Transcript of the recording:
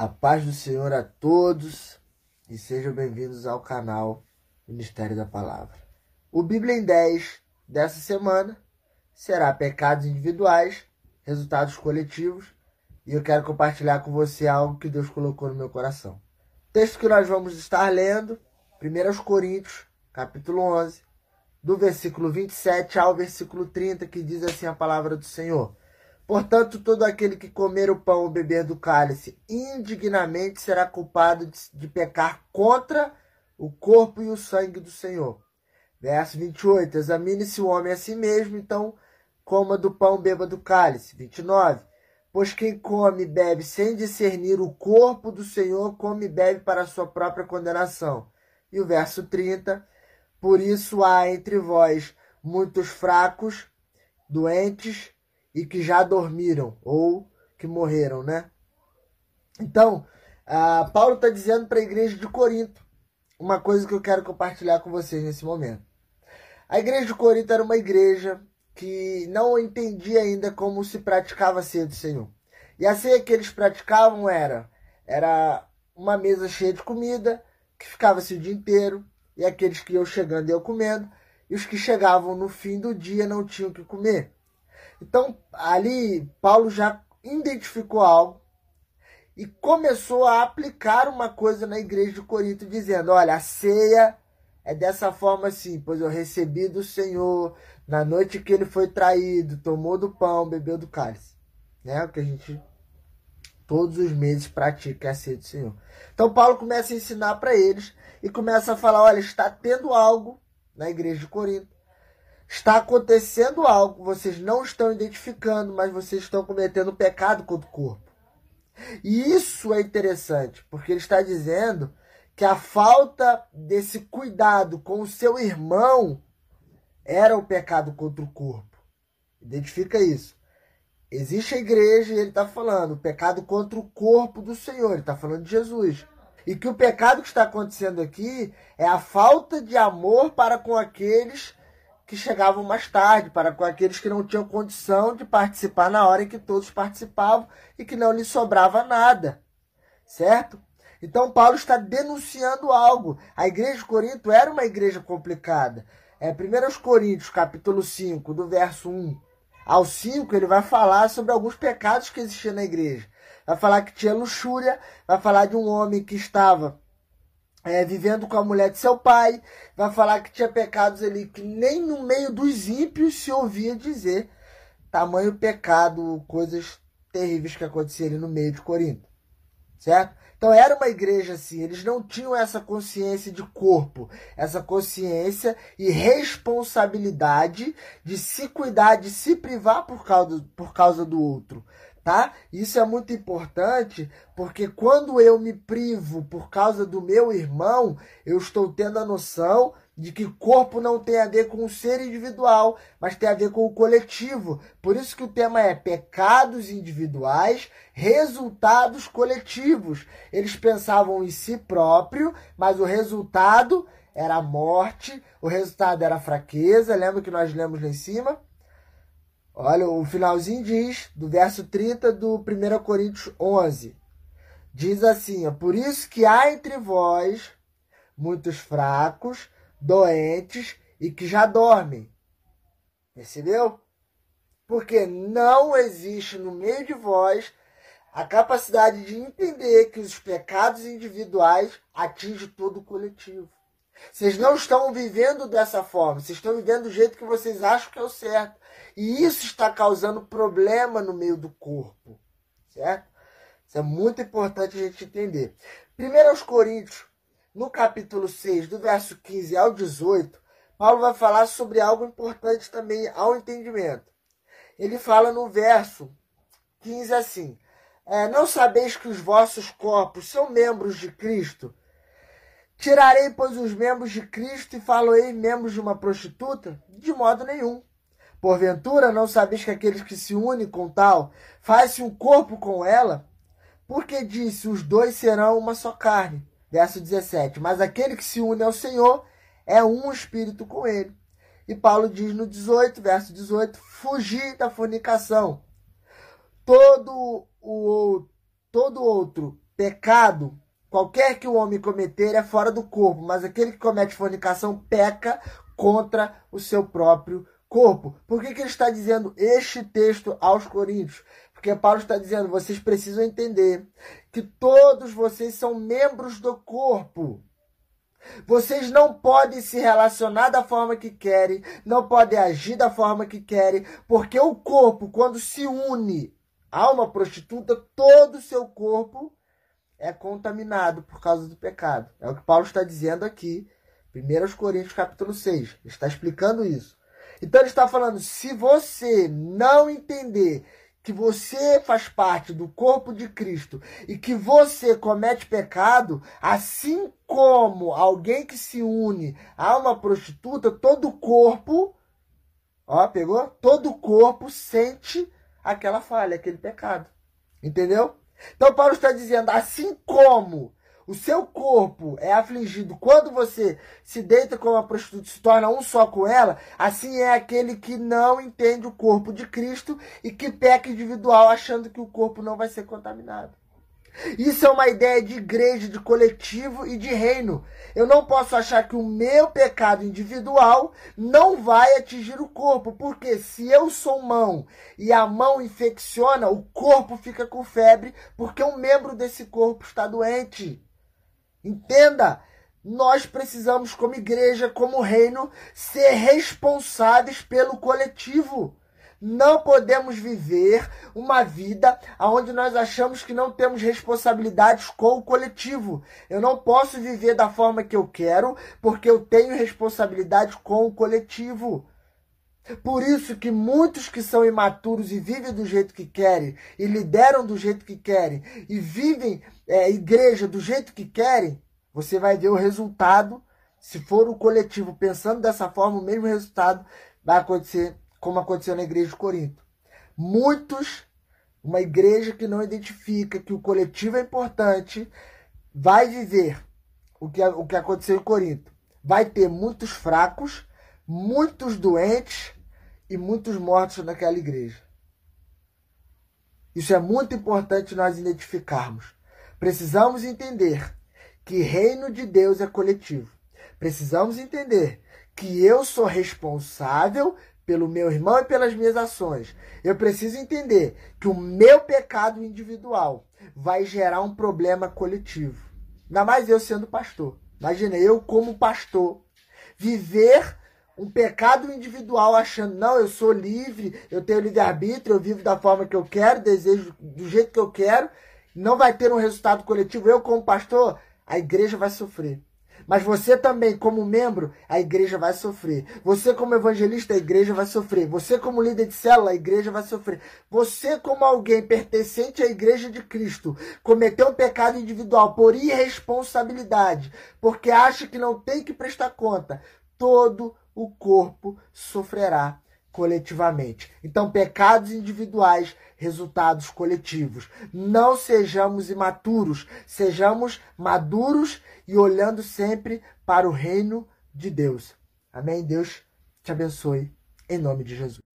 A paz do Senhor a todos e sejam bem-vindos ao canal Ministério da Palavra. O Bíblia em 10 dessa semana será pecados individuais, resultados coletivos, e eu quero compartilhar com você algo que Deus colocou no meu coração. O texto que nós vamos estar lendo, 1 Coríntios, capítulo 11, do versículo 27 ao versículo 30, que diz assim a palavra do Senhor. Portanto, todo aquele que comer o pão ou beber do cálice indignamente será culpado de pecar contra o corpo e o sangue do Senhor. Verso 28, examine-se o homem a si mesmo, então coma do pão, beba do cálice. 29, pois quem come e bebe sem discernir o corpo do Senhor, come e bebe para a sua própria condenação. E o verso 30, por isso há entre vós muitos fracos, doentes, e que já dormiram, ou que morreram, né? Então, Paulo está dizendo para a igreja de Corinto uma coisa que eu quero compartilhar com vocês nesse momento. A igreja de Corinto era uma igreja que não entendia ainda como se praticava a ceia do Senhor. E a ceia que eles praticavam era uma mesa cheia de comida, que ficava-se o dia inteiro, e aqueles que iam chegando iam comendo, e os que chegavam no fim do dia não tinham o que comer. Então, ali, Paulo já identificou algo e começou a aplicar uma coisa na igreja de Corinto, dizendo, olha, a ceia é dessa forma assim, pois eu recebi do Senhor, na noite que ele foi traído, tomou do pão, bebeu do cálice. Né? O que a gente todos os meses pratica, é a ceia do Senhor. Então, Paulo começa a ensinar para eles e começa a falar, olha, está tendo algo na igreja de Corinto. Está acontecendo algo, vocês não estão identificando, mas vocês estão cometendo pecado contra o corpo. E isso é interessante, porque ele está dizendo que a falta desse cuidado com o seu irmão era o pecado contra o corpo. Identifica isso. Existe a igreja e ele está falando o pecado contra o corpo do Senhor, ele está falando de Jesus. E que o pecado que está acontecendo aqui é a falta de amor para com aqueles que chegavam mais tarde, para com aqueles que não tinham condição de participar na hora em que todos participavam e que não lhes sobrava nada, certo? Então Paulo está denunciando algo. A igreja de Corinto era uma igreja complicada. 1 Coríntios, capítulo 5, do verso 1 ao 5, ele vai falar sobre alguns pecados que existiam na igreja. Vai falar que tinha luxúria, vai falar de um homem que estava vivendo com a mulher de seu pai, vai falar que tinha pecados ali que nem no meio dos ímpios se ouvia dizer. Tamanho pecado, coisas terríveis que aconteciam ali no meio de Corinto, certo? Então era uma igreja assim, eles não tinham essa consciência de corpo, essa consciência e responsabilidade de se cuidar, de se privar por causa do outro. Tá? Isso é muito importante, porque quando eu me privo por causa do meu irmão, eu estou tendo a noção de que corpo não tem a ver com o ser individual, mas tem a ver com o coletivo. Por isso que o tema é pecados individuais, resultados coletivos. Eles pensavam em si próprio, mas o resultado era a morte, o resultado era a fraqueza. Lembra que nós lemos lá em cima? Olha, o finalzinho diz, do verso 30 do 1 Coríntios 11, diz assim, por isso que há entre vós muitos fracos, doentes e que já dormem. Percebeu? Porque não existe no meio de vós a capacidade de entender que os pecados individuais atingem todo o coletivo. Vocês não estão vivendo dessa forma, vocês estão vivendo do jeito que vocês acham que é o certo. E isso está causando problema no meio do corpo, certo? Isso é muito importante a gente entender. 1 Coríntios, no capítulo 6, do verso 15 ao 18, Paulo vai falar sobre algo importante também ao entendimento. Ele fala no verso 15 assim, não sabeis que os vossos corpos são membros de Cristo? Tirarei, pois, os membros de Cristo e faloei membros de uma prostituta? De modo nenhum. Porventura, não sabeis que aqueles que se unem com tal, faz-se um corpo com ela? Porque disse, os dois serão uma só carne. Verso 17, mas aquele que se une ao Senhor é um espírito com ele. E Paulo diz no 18, verso 18, fugir da fornicação. Todo outro Pecado, qualquer que o homem cometer, é fora do corpo, mas aquele que comete fornicação peca contra o seu próprio corpo. Por que ele está dizendo este texto aos Coríntios? Porque Paulo está dizendo, vocês precisam entender que todos vocês são membros do corpo. Vocês não podem se relacionar da forma que querem, não podem agir da forma que querem, porque o corpo, quando se une a uma prostituta, todo o seu corpo é contaminado por causa do pecado. É o que Paulo está dizendo aqui, 1 Coríntios capítulo 6. Ele está explicando isso. Então ele está falando, se você não entender que você faz parte do corpo de Cristo e que você comete pecado, assim como alguém que se une a uma prostituta, todo o corpo, pegou? Todo o corpo sente aquela falha, aquele pecado. Entendeu? Então Paulo está dizendo, assim como o seu corpo é afligido quando você se deita com uma prostituta e se torna um só com ela, assim é aquele que não entende o corpo de Cristo e que peca individual achando que o corpo não vai ser contaminado. Isso é uma ideia de igreja, de coletivo e de reino. Eu não posso achar que o meu pecado individual não vai atingir o corpo, porque se eu sou mão e a mão infecciona, o corpo fica com febre, porque um membro desse corpo está doente. Entenda, nós precisamos, como igreja, como reino, ser responsáveis pelo coletivo. Não podemos viver uma vida onde nós achamos que não temos responsabilidades com o coletivo. Eu não posso viver da forma que eu quero, porque eu tenho responsabilidade com o coletivo. Por isso que muitos que são imaturos e vivem do jeito que querem, e lideram do jeito que querem, e vivem igreja do jeito que querem, você vai ver o resultado. Se for o coletivo pensando dessa forma, o mesmo resultado vai acontecer como aconteceu na igreja de Corinto. Uma igreja que não identifica que o coletivo é importante, vai viver o que aconteceu em Corinto. Vai ter muitos fracos, muitos doentes e muitos mortos naquela igreja. Isso é muito importante nós identificarmos. Precisamos entender que reino de Deus é coletivo. Precisamos entender que eu sou responsável pelo meu irmão e pelas minhas ações. Eu preciso entender que o meu pecado individual vai gerar um problema coletivo. Ainda mais eu sendo pastor. Imagina, eu como pastor, viver um pecado individual achando, não, eu sou livre, eu tenho livre-arbítrio, eu vivo da forma que eu quero, desejo do jeito que eu quero, não vai ter um resultado coletivo. Eu como pastor, a igreja vai sofrer. Mas você também, como membro, a igreja vai sofrer. Você como evangelista, a igreja vai sofrer. Você como líder de célula, a igreja vai sofrer. Você como alguém pertencente à igreja de Cristo, cometeu um pecado individual por irresponsabilidade, porque acha que não tem que prestar conta, todo o corpo sofrerá coletivamente. Então, pecados individuais, resultados coletivos. Não sejamos imaturos, sejamos maduros e olhando sempre para o reino de Deus. Amém? Deus te abençoe, em nome de Jesus.